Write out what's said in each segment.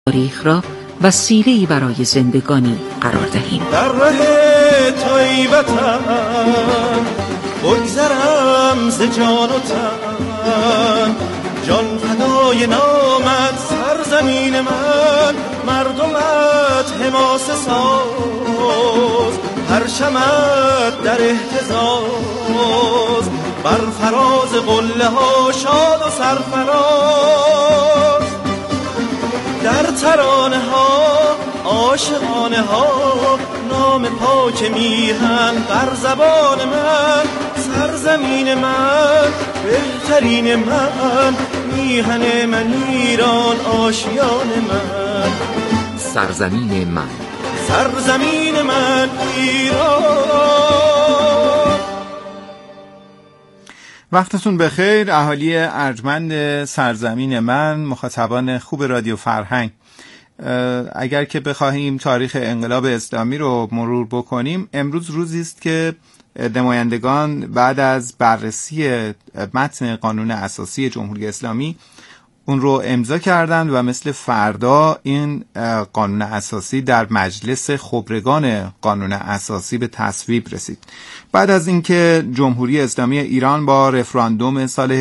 تاریخ را وسیله‌ای برای زندگانی قرار دهیم. در ره توی وطن بگذرم ز جان و تن، جان فدای نامت سرزمین من، مردمت حماسه ساز، پرچمت در اهتزاز، بر فراز قله ها شاد و سرفراز، در ترانه ها عاشقانه ها، نام پاک میهن بر زبان من، سرزمین من بهترین من، میهن من ایران آشیان من، سرزمین من، سرزمین من ایران. وقتتون بخیر اهالی ارجمند سرزمین من، مخاطبان خوب رادیو فرهنگ. اگر که بخواهیم تاریخ انقلاب اسلامی رو مرور بکنیم، امروز روزی است که نمایندگان بعد از بررسی متن قانون اساسی جمهوری اسلامی اون رو امضا کردند و مثل فردا این قانون اساسی در مجلس خبرگان قانون اساسی به تصویب رسید. بعد از اینکه جمهوری اسلامی ایران با رفراندوم سال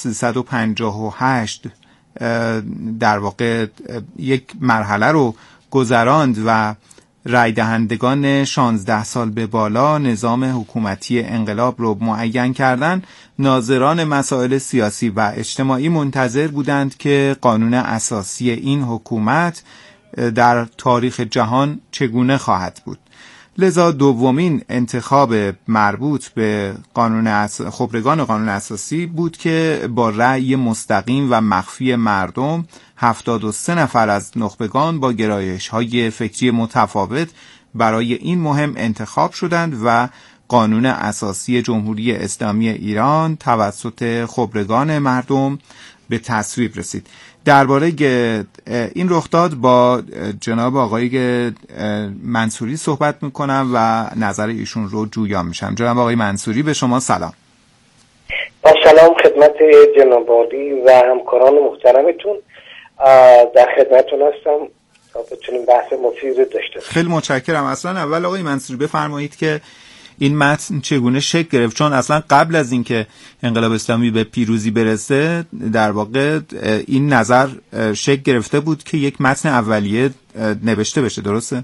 1358 در واقع یک مرحله رو گذراند و رای دهندگان 16 سال به بالا نظام حکومتی انقلاب رو معین کردند، ناظران مسائل سیاسی و اجتماعی منتظر بودند که قانون اساسی این حکومت در تاریخ جهان چگونه خواهد بود. لذا دومین انتخاب مربوط به خبرگان قانون اساسی بود که با رأی مستقیم و مخفی مردم 73 نفر از نخبگان با گرایش‌های فکری متفاوت برای این مهم انتخاب شدند و قانون اساسی جمهوری اسلامی ایران توسط خبرگان مردم به تصویب رسید. درباره این رخداد با جناب آقای منصوری صحبت میکنم و نظر ایشون رو جویا میشم. جناب آقای منصوری، به شما سلام. با سلام خدمت جناب عالی و همکاران محترمتون، در خدمتتون هستم تا بتونیم بحث مفید داشته باشیم. خیلی متشکرم. اصلا اول آقای منصوری بفرمایید که این متن چگونه شکل گرفت، چون اصلا قبل از اینکه انقلاب اسلامی به پیروزی برسه در واقع این نظر شکل گرفته بود که یک متن اولیه نوشته بشه، درسته؟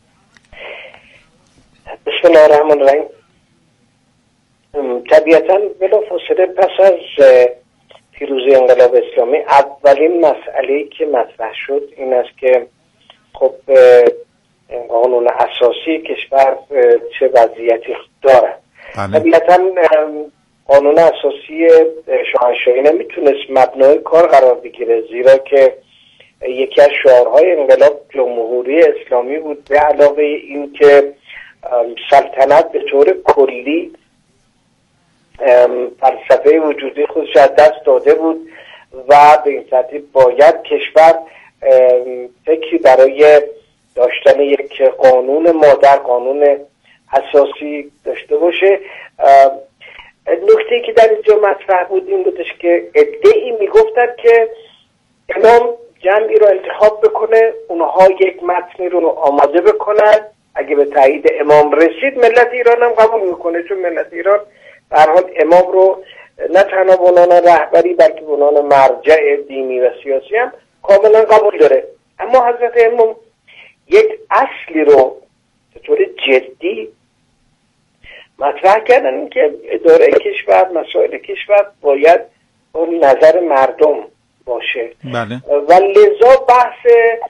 بسم الله الرحمن الرحیم. طبیعتاً بلافاصله پس از پیروزی انقلاب اسلامی اولین مسئله‌ای که مطرح شد این است که خب قانون اساسی کشور چه وضعیتی دارد. طبیعتاً قانون اساسی شاهنشاهی نمیتونست مبنای کار قرار بگیره، زیرا که یکی از شعارهای انقلاب جمهوری اسلامی بود، به علاوه این که سلطنت به طور کلی فلسفه وجودی خودش از دست داده بود و به این ترتیب باید کشور فکری برای داشتن یک قانون مادر، قانون اساسی داشته باشه. نکته‌ای که در اینجا مطرح بود این بودش که عده‌ای میگفتن که امام جمعی رو انتخاب بکنه، اونها یک متنی رو آماده بکنن، اگه به تایید امام رسید ملت ایران هم قبول میکنه، چون ملت ایران به هر حال امام رو نه تنها به عنوان رهبری بلکه به عنوان مرجع دینی و سیاسی هم کاملا قبول داره. اما حضرت امام یک اصلی رو به طور جدی مطرح کردن که اداره کشور، مسائل کشور باید با نظر مردم باشه. بله. و لذا بحث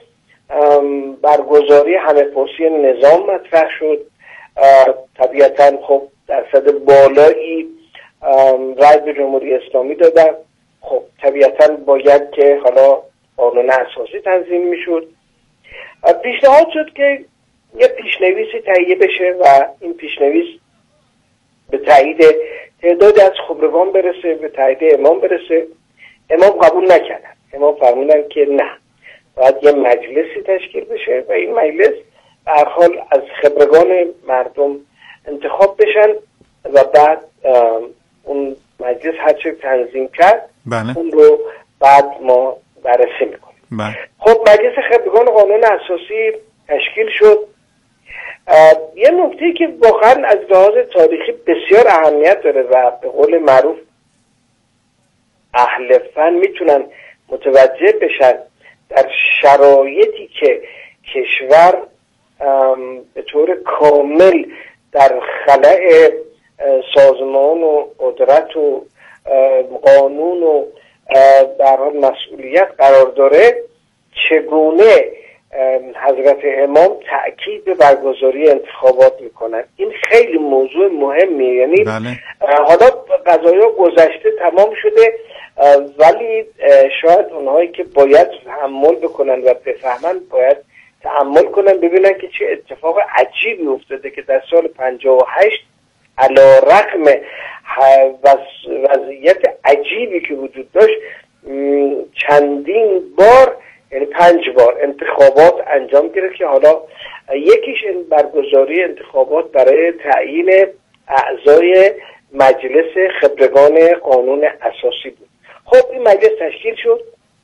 برگزاری همه‌پرسی نظام مطرح شد. طبیعتاً خب درصد بالایی رای به جمهوری اسلامی دادن. خب طبیعتاً باید که حالا قانون اساسی تنظیم میشد. پیشنهاد شد که یه پیشنویسی تهیه بشه و این پیشنویس به تایید تعداد از خبرگان برسه، به تایید امام برسه. امام قبول نکردن. امام فرمودن که نه، باید یه مجلسی تشکیل بشه و این مجلس به هر حال از خبرگان مردم انتخاب بشن و بعد اون مجلس هرچه تنظیم کرد بله. اون رو بعد ما بررسی میکنیم. خب مجلس خبرگان قانون اساسی تشکیل شد. یه نکته که واقعا از لحاظ تاریخی بسیار اهمیت داره و به قول معروف اهل فن میتونن متوجه بشن، در شرایطی که کشور به طور کامل در خلأ سازمان و قدرت و قانون و در حال مسئولیت قرار داره، چگونه حضرت امام تأکید به برگزاری انتخابات میکنن. این خیلی موضوع مهمیه. یعنی حالا قضایا گذشته تمام شده، ولی شاید اونهایی که باید تحمل بکنن و بفهمن باید تأمل کنن، ببینن که چه اتفاق عجیبی افتاده که در سال 58 علی رغم وضعیت عجیبی که وجود داشت چندین بار، یعنی 5 بار انتخابات انجام گرفت که حالا یکیش این برگزاری انتخابات برای تعیین اعضای مجلس خبرگان قانون اساسی بود. خب این مجلس تشکیل شد،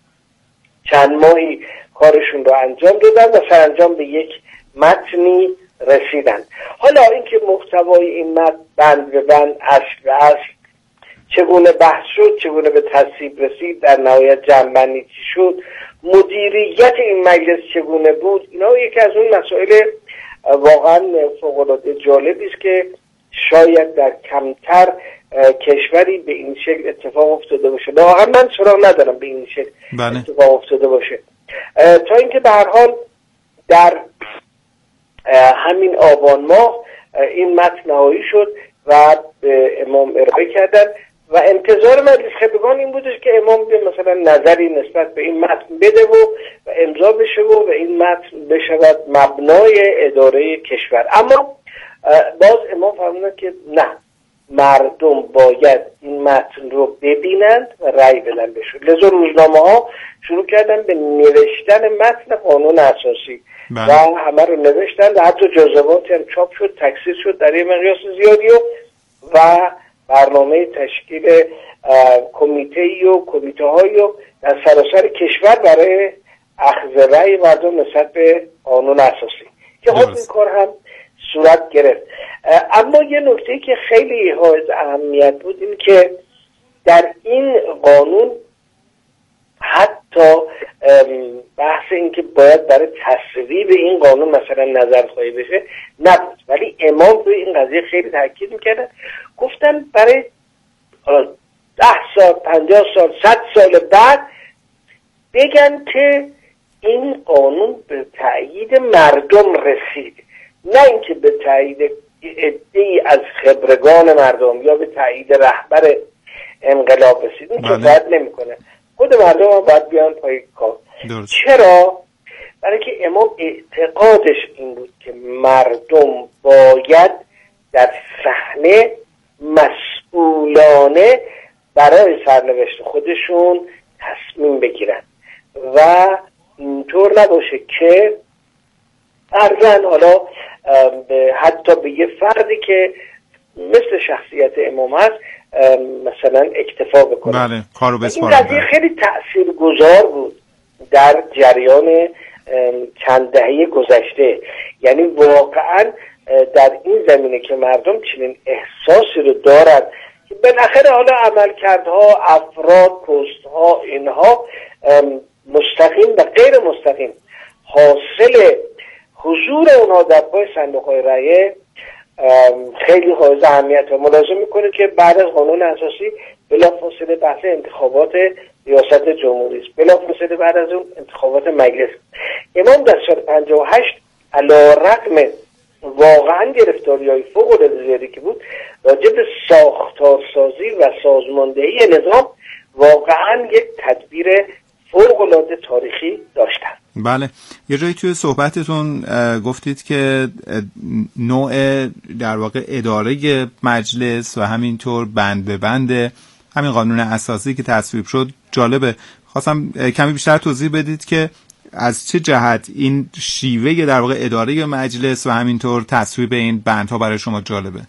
چند ماهی کارشون رو انجام دادن و سرانجام به یک متنی رسیدن. حالا اینکه محتوای این متن بند به بند، اصل به اصل چگونه بحث شد، چگونه به تصویب رسید، در نهایت جمع‌بندی چی شد، مدیریت این مجلس چگونه بود، اینا یکی از اون مسائل واقعا فوق‌العاده جالبی است که شاید در کمتر کشوری به این شکل اتفاق افتاده باشه. واقعا من سراغ ندارم به این شکل اتفاق افتاده باشه، تا اینکه به هر حال در همین آبان ماه این متن نهایی شد و به امام ارائه کردن و انتظار مجلس خبرگان این بودش که امام مثلا نظری نسبت به این متن بده و امضا بشه و این متن بشود مبنای اداره کشور. اما باز امام فرمودن که نه، مردم باید این متن رو ببینند و رأی بدن بشه. لذا روزنامه ها شروع کردن به نوشتن متن قانون اساسی و همه رو نوشتن و حتی جزئیاتی هم چاپ شد، تکثیر شد در یه مقیاس زیادی و برنامه تشکیل کمیته و کمیته هایی در سراسر کشور برای اخذ رأی مردم نسبت به قانون اساسی که خب این کار هم صورت گرفت. اما یه نکته که خیلی حائز اهمیت بود این که در این قانون حتی بحث این که باید برای تصویب این قانون مثلا نظرخواهی بشه نبود، ولی امام روی این قضیه خیلی تاکید میکردن. گفتن برای 10 سال 50 سال 100 سال بعد بگن که این قانون به تأیید مردم رسید، نه اینکه به تأیید عده‌ای از خبرگان مردم یا به تأیید رهبر انقلاب رسید. این کفایت نمیکنه، خود مردم هم باید بیان پای کار. چرا؟ برای که امام اعتقادش این بود که مردم باید در صحنه مسئولانه برای سرنوشت خودشون تصمیم بگیرن و اینطور نباشه که فرضاً حالا حتی به یه فردی که مثل شخصیت امام هست مثلا اکتفا بکنه. بله، کارو این قضیه خیلی تأثیرگذار بود در جریان چند دهه گذشته. یعنی واقعا در این زمینه که مردم چنین احساسی رو دارن که بالاخره حالا عملکردها، افراد، پستها، اینها مستقیم و غیر مستقیم حاصل حضور اونها در پای صندوق‌های رأی خیلی حائز اهمیت و ملاحظه میکنه که بعد از قانون اساسی بلافاصله بحث انتخابات ریاست جمهوری است، بلافاصله بعد از اون انتخابات مجلس. امام در سال 58 علی رغم واقعا گرفتاری‌های فوق‌العاده زیادی که بود راجع به ساختارسازی و سازماندهی نظام واقعا یک تدبیر فوق‌العاده تاریخی داشتن. بله، یه جایی توی صحبتتون گفتید که نوع در واقع اداره مجلس و همینطور بند به بند همین قانون اساسی که تصویب شد جالبه. خواستم کمی بیشتر توضیح بدید که از چه جهت این شیوه در واقع اداره مجلس و همینطور تصویب این بندها برای شما جالبه.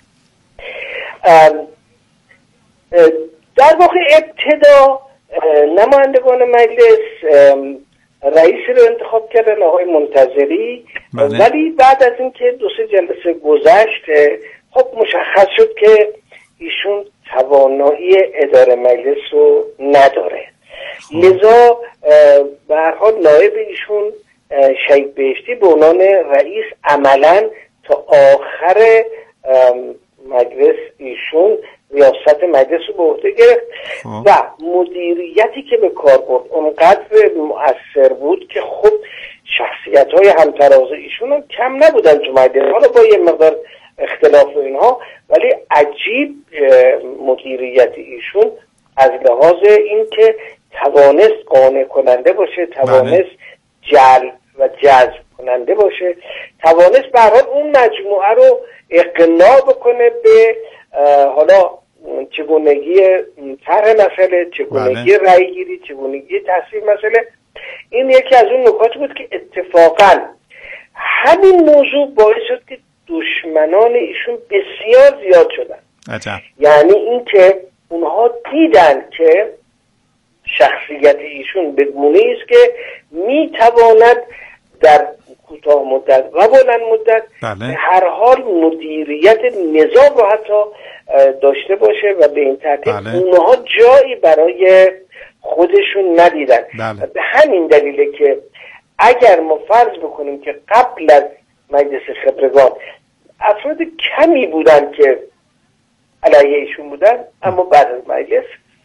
در واقع ابتدا نمایندگان مجلس رئیسی رو انتخاب کردن آقای منتظری. بله. ولی بعد از اینکه 2-3 جلسه گذشت خب مشخص شد که ایشون توانایی اداره مجلس رو نداره. لذا به هر حال نایب ایشون شهید بهشتی به عنوان رئیس عملاً تا آخر مجلس ایشون ریاست مجلس رو به عهده گرفت و مدیریتی که به کار برد اونقدر مؤثر بود که خب شخصیت‌های همتراز ایشون هم کم نبودن تو مجلس، حالا با یه مقدار اختلاف و اینها، ولی عجیب مدیریت ایشون از لحاظ این که توانست قانع کننده باشه، توانست جلب و جذب کننده باشه، توانست به هر حال اون مجموعه رو اقناع بکنه به حالا چگونگی طرح مسئله، چگونگی رأی گیری، چگونگی تصویب مسئله. این یکی از اون نکات بود که اتفاقا همین موضوع باعث شد که دشمنان ایشون بسیار زیاد شدن. یعنی این که اونها دیدن که شخصیت ایشون به گونه‌ای است که میتواند در کوتاه مدت و بلند مدت به هر حال مدیریت نظام رو حتی داشته باشه و به این ترتیب اونها جایی برای خودشون ندیدن. به همین دلیله که اگر ما فرض بکنیم که قبل از مجلس خبرگان افراد کمی بودن که علیه ایشون بودن، اما بعد از مجلس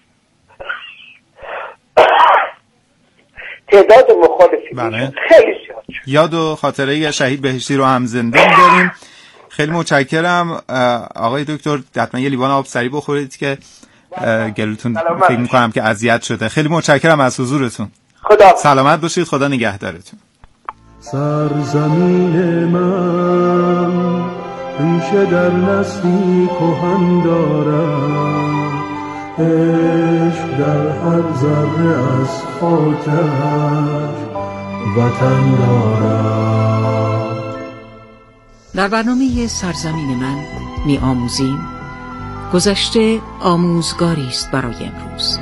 تعداد مخالفی خیلی زیاد شد. یاد و خاطره شهید بهشتی رو هم زنده می‌داریم. خیلی متشکرم آقای دکتر. حتما یه لیوان آب سری بخورید که گلوتون فکر می‌کنم که اذیت شده. خیلی متشکرم از حضورتون. خدا سلامت باشید. خدا نگهدارتون. سرزمین من ریشه در نسلی کهن دارد، عشق در هر ذره از خاکش وطن دارد. در برنامه سرزمین من می آموزیم گذشته آموزگاری است برای امروز.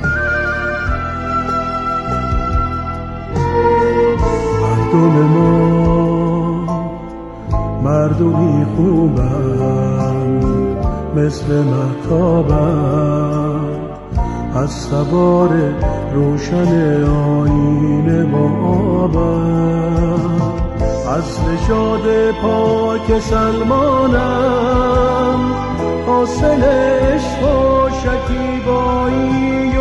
مردم ما مردمی خوبند، مثل مهتابند از سوار روشن آینه با آبند، از نژاد پاک سلمانم، حاصل عشق و شکیبایی و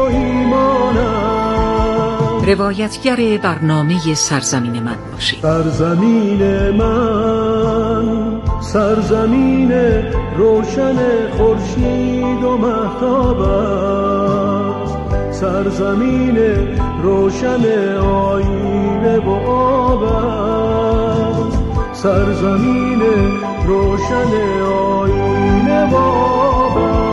ایمانم. روایتگر برنامه سرزمین من باشید. سرزمین من سرزمین روشن خورشید و مهتاب است، سرزمین روشن آینه و آب است، سرزمین روشن آینه و آب است.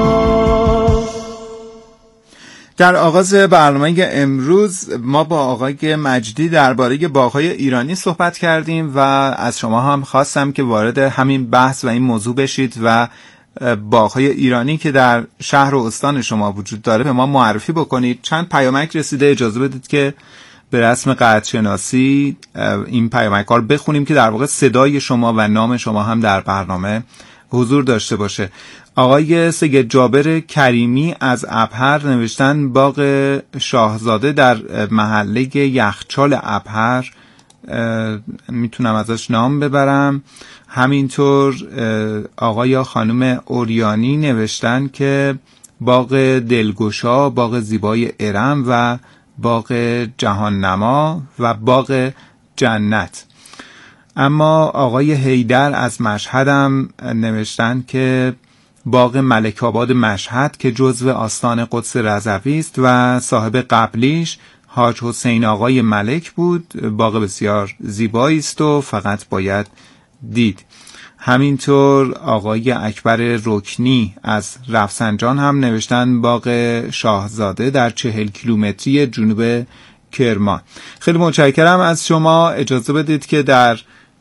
در آغاز برنامه امروز ما با آقای مجدی درباره باغ‌های ایرانی صحبت کردیم و از شما هم خواستم که وارد همین بحث و این موضوع بشید و باغ‌های ایرانی که در شهر و استان شما وجود داره به ما معرفی بکنید. چند پیامک رسیده، اجازه بدید که به رسم قطع‌شناسی این پیامک‌ها رو بخونیم که در واقع صدای شما و نام شما هم در برنامه حضور داشته باشه. آقای سید جابر کریمی از ابهر نوشتن باغ شاهزاده در محله یخچال ابهر، میتونم ازش نام ببرم. همینطور آقای یا خانم اوریانی نوشتن که باغ دلگشا، باغ زیبای ارم و باغ جهاننما و باغ جنت. اما آقای حیدر از مشهد هم نوشتن که باغ ملک آباد مشهد که جزو آستان قدس رضوی است و صاحب قبلیش حاج حسین آقای ملک بود. باغ بسیار زیبایی است و فقط باید دید. همینطور آقای اکبر رکنی از رفسنجان هم نوشتن باغ شاهزاده در 40 کیلومتری جنوب کرمان. خیلی متشکرم از شما. اجازه بدید که در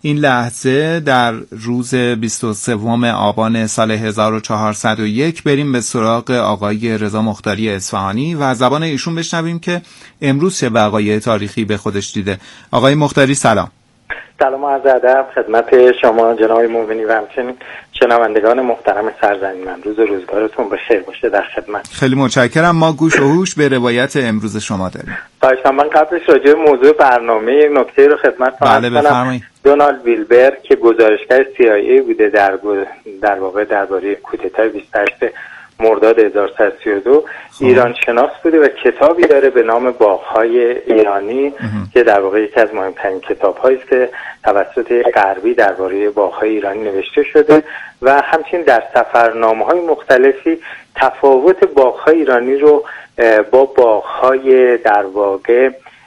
این لحظه در روز 23 آبان سال 1401 بریم به سراغ آقای رضا مختاری اصفهانی و از زبان ایشون بشنویم که امروز چه وقایع تاریخی به خودش دیده. آقای مختاری سلام. سلام و عرض ادب خدمت شما جناب مومنی و همچنین شنوندگان محترم سرزمین من. روز و روزگارتون بخیر باشه. در خدمت. خیلی متشکرم. ما گوش و هوش به روایت امروز شما داریم. خواهشاً. من قبلش راجع به موضوع برنامه یک نکته رو خدمتتون عرض کنم. دونالد ویلبر که گزارشگر CIA بوده در واقع درباره کودتای 28 مرداد 1132 ایران شناس بوده و کتابی داره به نام باغ‌های ایرانی که در واقع یکی از مهمترین کتاب‌هایی است که توسط غربی درباره باغ‌های ایرانی نوشته شده و همچنین در سفرنامه‌های مختلفی تفاوت باغ‌های ایرانی رو با باغ‌های در واقع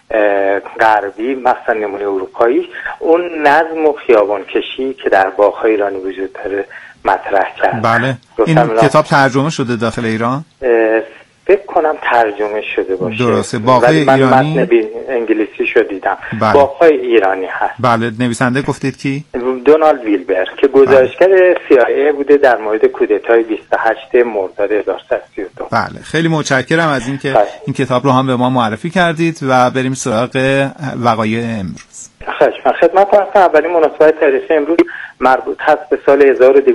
غربی مثلا نمونه اروپایی اون نظم و خیابانکشی که در باغ‌های ایرانی وجود داره مطرح کرد. بله. این کتاب ترجمه شده داخل ایران؟ فکر کنم ترجمه شده باشه. درسته. باغ‌های ایرانی من متن انگلیسی شو دیدم. بله. باغ‌های ایرانی هست. بله. نویسنده گفتید کی؟ دونالد ویلبر که گزارشگر CIA بوده در مورد کودتای 28 مرداد 1132. بله. خیلی متشکرم از اینکه این کتاب رو هم به ما معرفی کردید و بریم سراغ وقایع امروز. خدمت هستم. اولین مناسبت تاریخی امروز مربوط هست به سال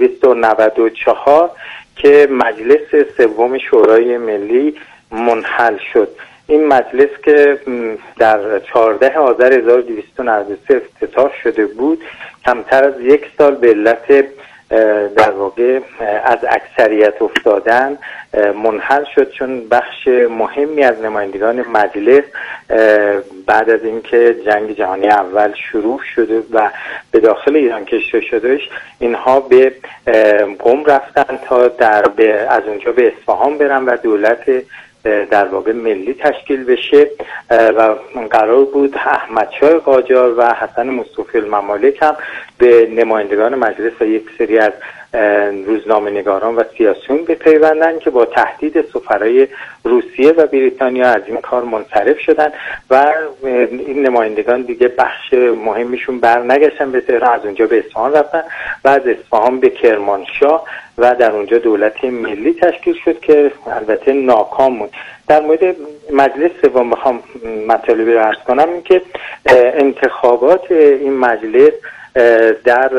1294 که مجلس سوم شورای ملی منحل شد. این مجلس که در 14 آذر 1293 افتتاح شده بود کمتر از یک سال به علت در واقع از اکثریت افتادن منحل شد، چون بخش مهمی از نمایندگان مجلس بعد از اینکه جنگ جهانی اول شروع شده و به داخل ایران کشیده شدهش اینها به قم رفتن تا از اونجا به اصفهان برن و دولت در واقع ملی تشکیل بشه و قرار بود احمدشاه قاجار و حسن مصطفی الممالک هم به نمایندگان مجلس و یک سری از روزنامه‌نگاران و سیاسیون بپیوندن که با تهدید سفرای روسیه و بریتانیا از این کار منصرف شدن و این نمایندگان دیگه بخش مهمیشون برنگشتن به تهران، از اونجا به اصفهان رفتن و از اصفهان به کرمانشاه و در اونجا دولت ملی تشکیل شد که البته ناکام بود. در مورد مجلس سوم بخوام مطالبی رو عرض کنم این که انتخابات این مجلس در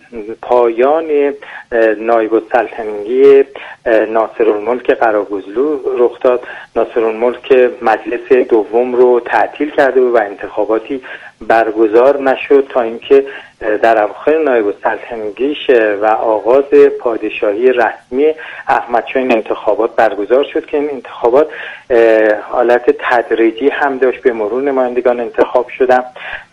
پایان نایب السلطنگی ناصرالملک قراقزلو رخ داد. ناصرالملک مجلس دوم رو تعطیل کرده و انتخاباتی برگزار نشد تا اینکه در اواخر نایب السلطنگیش و آغاز پادشاهی رسمی احمدشاه این انتخابات برگزار شد که این انتخابات حالت تدریجی هم داشت، به مرور نمایندگان انتخاب شدن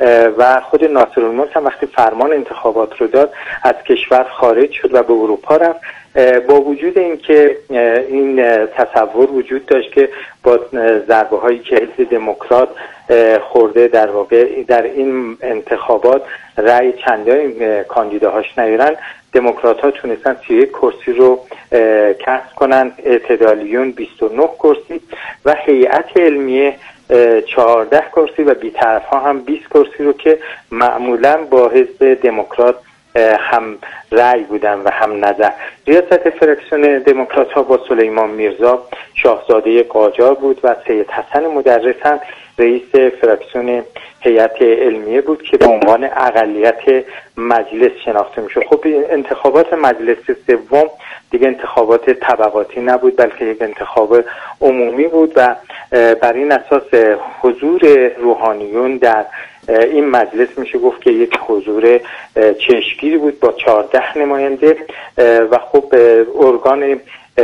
و خود ناصرالملک هم وقتی فرمان انتخابات رو داد از کشور خارج شد و به اروپا رفت. با وجود اینکه این تصور وجود داشت که با ضربه هایی که حزب دموکرات خورده در واقع در این انتخابات رأی چندان کاندیداهاش نیارن، دموکرات ها تونستن 31 کرسی رو کسب کنن، اعتدالیون 29 کرسی و هیئت علمیه 14 کرسی و بی‌طرف ها هم 20 کرسی رو که معمولا با حزب دموکرات هم رأی بودن و هم نظر. ریاست فرکسیون دموکرات ها با سلیمان میرزا شاهزاده قاجار بود و سید حسن مدرس هم رئیس فرکسیون هیئت علمیه بود که به عنوان اقلیت مجلس شناخته میشد. خب انتخابات مجلس سوم دیگه انتخابات طبقاتی نبود بلکه یک انتخاب عمومی بود و بر این اساس حضور روحانیون در این مجلس میشه گفت که یک حضور چشمگیری بود با 14 نماینده و خب ارگان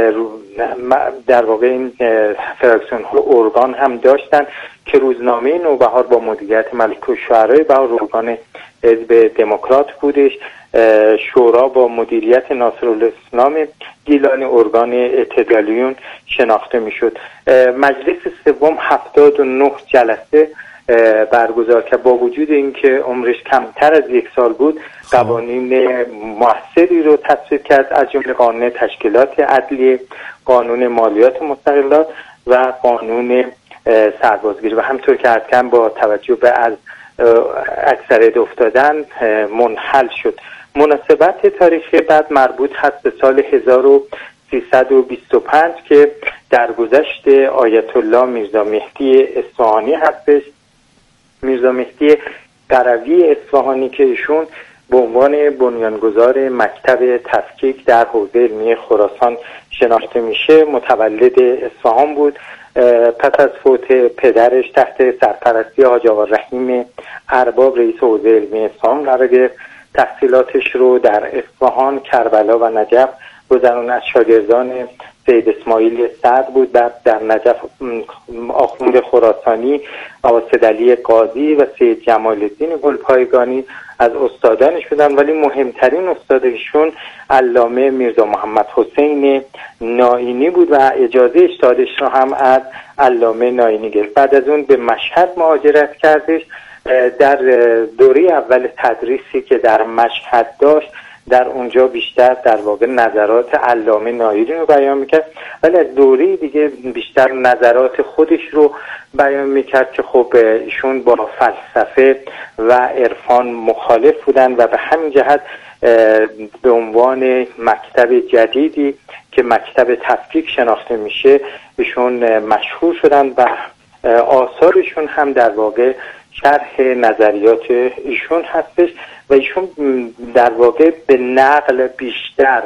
در واقع این فراکسیون ها ارگان هم داشتن که روزنامه نوبهار با مدیریت ملک الشعرای بهار ارگان حزب دموکرات بودش، شورا با مدیریت ناصرالاسلام گیلانی ارگان اعتدالیون شناخته میشد. مجلس سوم 79 جلسه برگزار کرد. با وجود اینکه عمرش کمتر از یک سال بود قوانین موثری رو تصویب کرد، از جمله قانون تشکیلات عدلیه، قانون مالیات مستقلات و قانون سربازگیری و همطور که عرض کردم با توجه به از اکثریت افتادن منحل شد. مناسبت تاریخی بعد مربوط هست به سال 1325 که درگذشت آیت الله میرزا مهدی اصفهانی هستش. میرزا مهدی قروی اصفهانی که ایشون به عنوان بنیانگذار مکتب تفکیک در حوزه علمی خراسان شناخته میشه، متولد اصفهان بود. پس از فوت پدرش تحت سرپرستی حاج آقا رحیم ارباب رئیس حوزه علمی اصفهان قرار گرفت. تحصیلاتش رو در اصفهان، کربلا و نجف گذران. از شاگردان سید اسماعیل سعد بود. بعد در نجف آخوند خراسانی، آقا سیدعلی قاضی و سید جمال الدین گلپایگانی از استادانش بودن، ولی مهمترین استادشون علامه میرزا محمد حسین نائینی بود و اجازه اجتهادش رو هم از علامه نائینی گرفت. بعد از اون به مشهد مهاجرت کردش. در دوره اول تدریسی که در مشهد داشت، در اونجا بیشتر در واقع نظرات علامه نائینی رو بیان میکرد، ولی از دوره دیگه بیشتر نظرات خودش رو بیان میکرد که خب ایشون با فلسفه و عرفان مخالف بودن و به همین جهت به عنوان مکتب جدیدی که مکتب تفکیک شناخته میشه ایشون مشهور شدن و آثارشون هم در واقع شرح نظریات ایشون هستش و ایشون در واقع به نقل بیشتر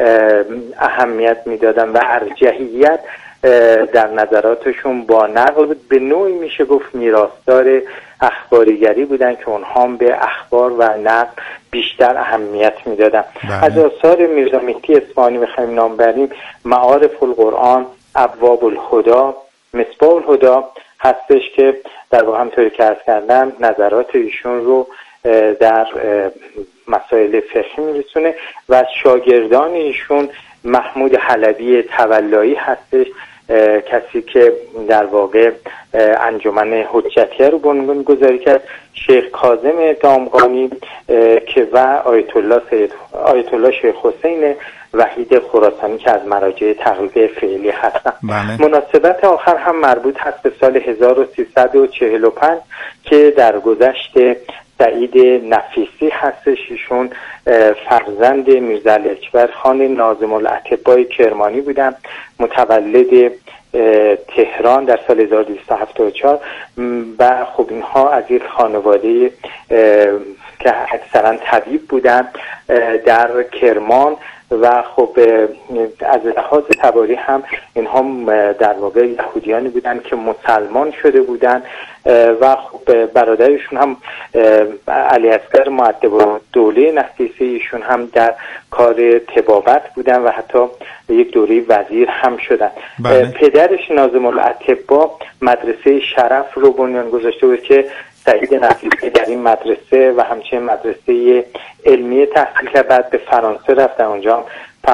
اهمیت میدادن و ارجحیت در نظراتشون با نقل بود. به نوعی میشه گفت میراثدار اخباریگری بودن که اونها هم به اخبار و نقل بیشتر اهمیت میدادن. از آثار میرزا مهدی اصفهانی بخوایم نام بریم، معارف القرآن، ابواب الهدی، مصباح الهدی هستش که در واقع همطوری که عرض کردم نظرات ایشون رو در مسائل فقهی میرسونه و از شاگردان ایشون محمود حلبی تولایی هستش، کسی که در واقع انجمن حجتیه رو بنیانگذاری کرد، شیخ کاظم دامغانی که و آیت الله شیخ حسین وحید خراسانی که از مراجع تقلید فعلی هستن. مناسبت آخر هم مربوط هست به سال 1345 که در گذشت سعید نفیسی هستش. ایشون فرزند میرزا علی اکبر خان ناظم الاطباء کرمانی بودن، متولد تهران در سال 1274 و خب اینها از یک خانواده که اکثرا طبیب بودن در کرمان و خب از لحاظ تباری هم اینها در واقع یهودیانی بودن که مسلمان شده بودن و خب برادرشون هم علی اصغر مؤدب دوله نفیسی، ایشون هم در کار طبابت بودن و حتی یک دوره وزیر هم شدن. پدرش ناظم الاطباء مدرسه شرف رو بنیان گذاشته بود که سعید نفیسی در این مدرسه و همچنین مدرسه علمی تحصیل کرد. بعد به فرانسه رفت، در اونجا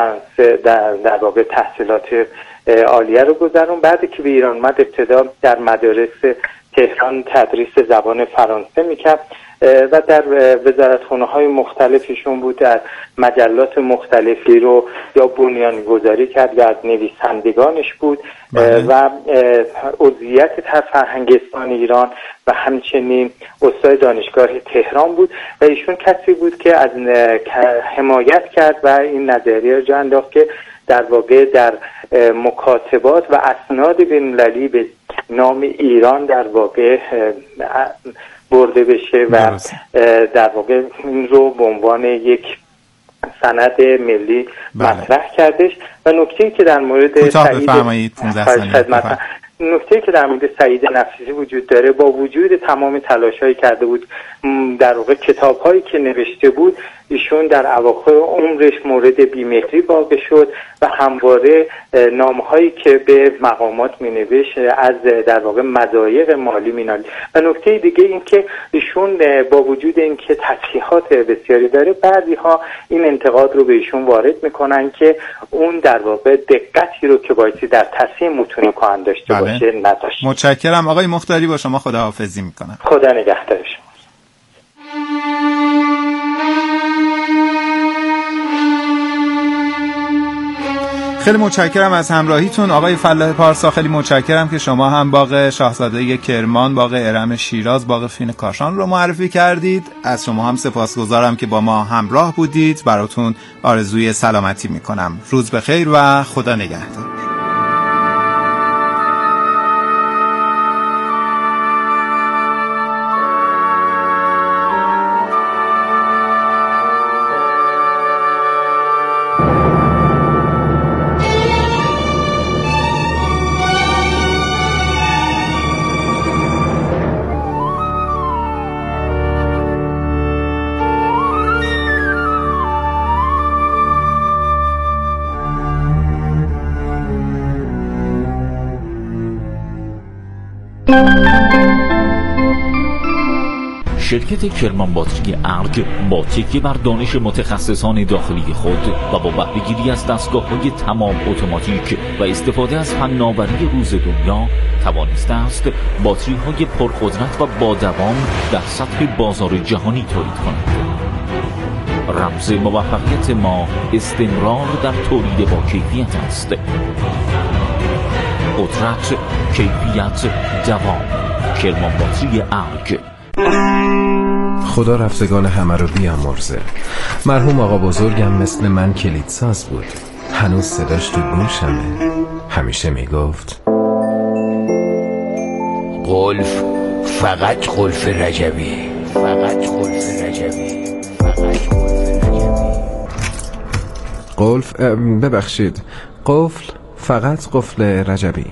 در واقع تحصیلات عالیه رو گذرون. بعد که به ایران اومد ابتدا در مدارس تهران تدریس زبان فرانسه میکرد و در وزارتخانه‌های مختلفشون بود، در مجلات مختلفی رو یا بنیان گذاری کرد یا از نویسندگانش بود و عضویت فرهنگ اسلامی ایران و همچنین استاد دانشگاه تهران بود و ایشون کسی بود که از حمایت کرد و این نظریه رو جا انداخت که در واقع در مکاتبات و اسناد بین‌المللی به نام ایران در واقع برده بشه و در واقع این رو به عنوان یک سند ملی مطرح کردش. و نکته‌ای که در مورد سعید نفیسی وجود داره، با وجود تمام تلاش‌هایی کرده بود، در واقع کتاب‌هایی که نوشته بود، ایشون در اواخر عمرش مورد بیمهری واقع شد و همواره نامه‌هایی که به مقامات می‌نوشت از در واقع مضایق مالی مینالید. و نکته دیگه این که ایشون با وجود اینکه تصحیحات بسیاری داره، بعضی‌ها این انتقاد رو به ایشون وارد می‌کنن که اون در واقع دقتی رو که بایستی در تصحیح متون کهن داشته باشه نداشت. متشکرم آقای مختاری، با شما خداحافظی می‌کنم. خدا نگهدار شما. خیلی متشکرم از همراهیتون آقای فلاح پارسا. خیلی متشکرم که شما هم باغ شاهزاده کرمان، باغ ارم شیراز، باغ فین کاشان رو معرفی کردید. از شما هم سپاسگزارم که با ما همراه بودید. براتون آرزوی سلامتی میکنم. روز بخیر و خدا نگهدار. شرکت کرمان باتری ارگ با تکیه بر دانش متخصصان داخلی خود و با بهره‌گیری از دستگاه‌های تمام اتوماتیک و استفاده از فناوری روز دنیا توانسته است باتری‌های پرقدرت و با دوام در سطح بازار جهانی تولید کند. رمز موفقیت ما استمرار در تولید با کیفیت است. قدرت، کیفیت، دوام. کرمان باتری ارگ. خدا رفتگان همه رو بیامرزه. مرحوم آقا بزرگم مثل من کلیدساز بود. هنوز صداش تو گوشمه. همیشه میگفت قلف فقط قلف رجبی، فقط قلف رجبی، فقط قلف رجبی. قلف ببخشید، قفل فقط قفل رجبی.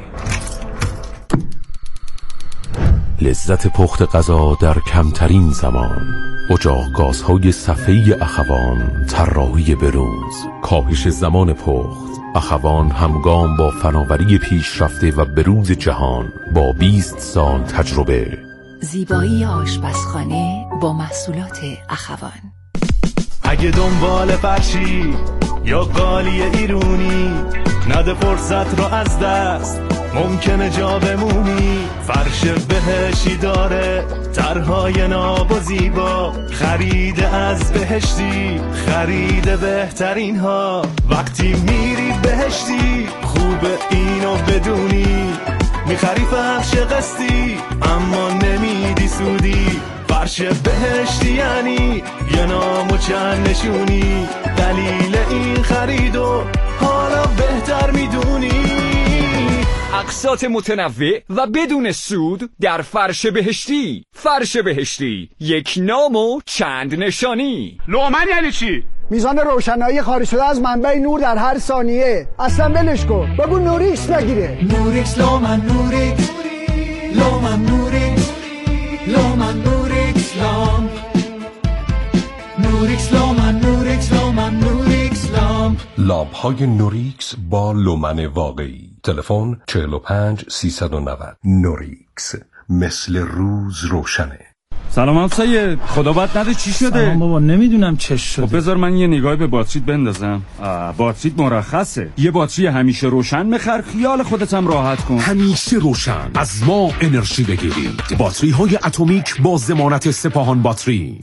لذت پخت غذا در کمترین زمان، اجاق گازهای صفحه‌ای اخوان، طراحی بروز، کاهش زمان پخت. اخوان همگام با فناوری پیشرفته و بروز جهان با 20 سال تجربه. زیبایی آشپزخانه با محصولات اخوان. اگه دنبال فرشی یا قالی ایرونی، نده فرصت رو از دست، ممکنه جا بمونی. فرش بهشتی داره طرحهای ناب و زیبا، خرید از بهشتی، خرید بهترین ها. وقتی میری بهشتی خوبه اینو بدونی، میخری فرش قسطی اما نمیدی سودی. فرش بهشتی یعنی یه نام و چند نشونی، دلیل این خریدو حالا بهتر میدونی. اقساط متنوع و بدون سود در فرش بهشتی. فرش بهشتی، یک نام و چند نشانی. لومن یعنی چی؟ میزان روشنایی خارج شده از منبع نور در هر ثانیه. اصلا ولش کن، بگو نوریکس نگیره. نوریکس لومن نوریکس، لومن نوریکس، لومن نوریکس لامپ، نوریکس لومن نوریکس، لومن نوریکس لامپ. لامپ های نوریکس با لومن واقعی. تلفن 45 390. نوریکس، مثل روز روشنه. سلام سید، خدا بد نده چی شده؟ سلام بابا، نمیدونم چه شده. خب بذار من یه نگاهی به باتریت بندازم. باتریت مرخصه. یه باتری همیشه روشن بخر، خیال خودت هم راحت کن. همیشه روشن از ما انرژی بگیرید. باتری های اتمیک با ضمانت سپاهان باتری.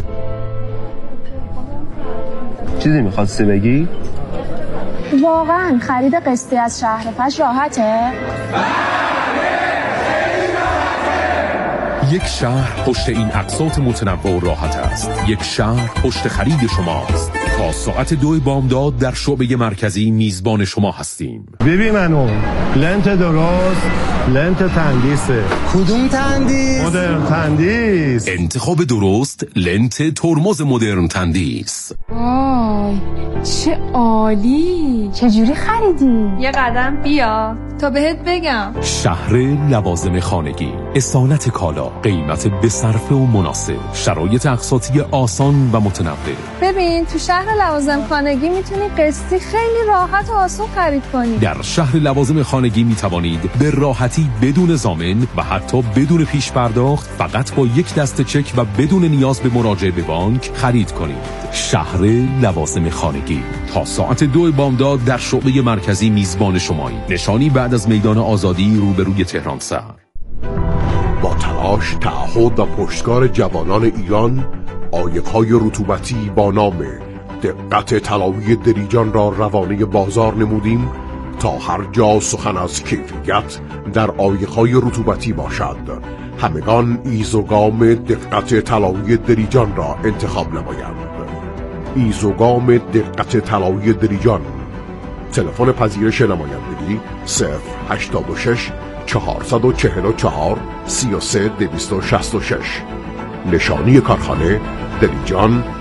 چیزی میخواستی بگی؟ واقعا خرید قسطی از شهرفش راحته؟ یک شهر پشت این اقساط متنوع و راحت است. یک شهر پشت خرید شماست. تا ساعت 2 بامداد در شعبه مرکزی میزبان شما هستیم. ببین منو لنت درست، لنت تندیسه. کدوم تندیس؟ مدرن تندیس. انتخاب درست، لنت ترمز مدرن تندیس. وای چه عالی. چجوری خریدی؟ یه قدم بیا تا بهت بگم. شهر لوازم خانگی، اصالت کالا، قیمت به صرفه و مناسب، شرایط اقساطی آسان و متنوع. ببین تو شهر لوازم خانگی میتونی قسطی خیلی راحت و آسان خرید کنی. در شهر لوازم خانگی میتوانید به راحتی بدون ضامن و حتی بدون پیش پرداخت، فقط با یک دسته چک و بدون نیاز به مراجعه به بانک خرید کنید. شهر لوازم خانگی تا ساعت 2 بامداد در شعبه مرکزی میزبان شماییم. نشانی بعد از میدان آزادی روبروی تهران سر. با تلاش، تعهد و پشتکار جوانان ایران، عایق‌های رطوبتی با نام دقت طلایی دریجان را روانه بازار نمودیم تا هر جا سخن از کیفیت در عایق‌های رطوبتی باشد، همگان ایزوگام دقت طلایی دریجان را انتخاب نمایند. ایزوگام دقت طلایی دریجان. تلفن پذیرش نمایندگی 086 444 33 266. نشانی کارخانه دریجان،